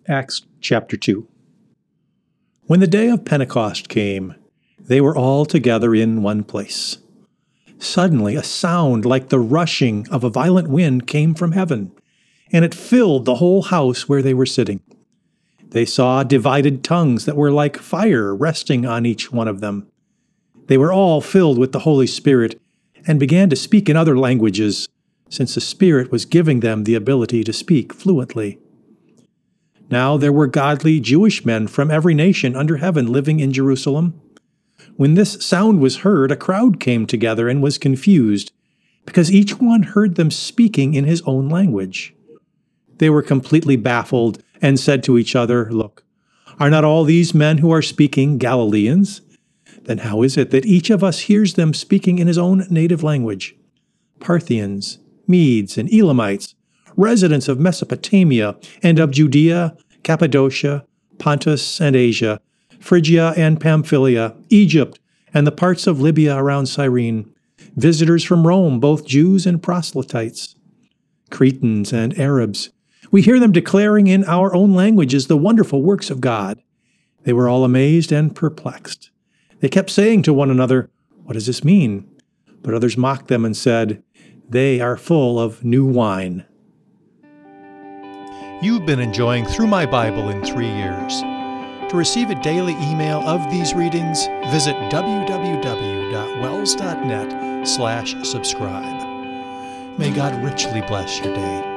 Acts chapter 2. When the day of Pentecost came, they were all together in one place. Suddenly a sound like the rushing of a violent wind came from heaven, and it filled the whole house where they were sitting. They saw divided tongues that were like fire resting on each one of them. They were all filled with the Holy Spirit and began to speak in other languages, since the Spirit was giving them the ability to speak fluently. Now there were godly Jewish men from every nation under heaven living in Jerusalem. When this sound was heard, a crowd came together and was confused, because each one heard them speaking in his own language. They were completely baffled and said to each other, "Look, are not all these men who are speaking Galileans? Then how is it that each of us hears them speaking in his own native language? Parthians, Medes, and Elamites, residents of Mesopotamia and of Judea, Cappadocia, Pontus and Asia, Phrygia and Pamphylia, Egypt, and the parts of Libya around Cyrene, visitors from Rome, both Jews and proselytes, Cretans and Arabs. We hear them declaring in our own languages the wonderful works of God." They were all amazed and perplexed. They kept saying to one another, "What does this mean?" But others mocked them and said, "They are full of new wine." You've been enjoying Through My Bible in 3 Years. To receive a daily email of these readings, visit www.wells.net/subscribe. May God richly bless your day.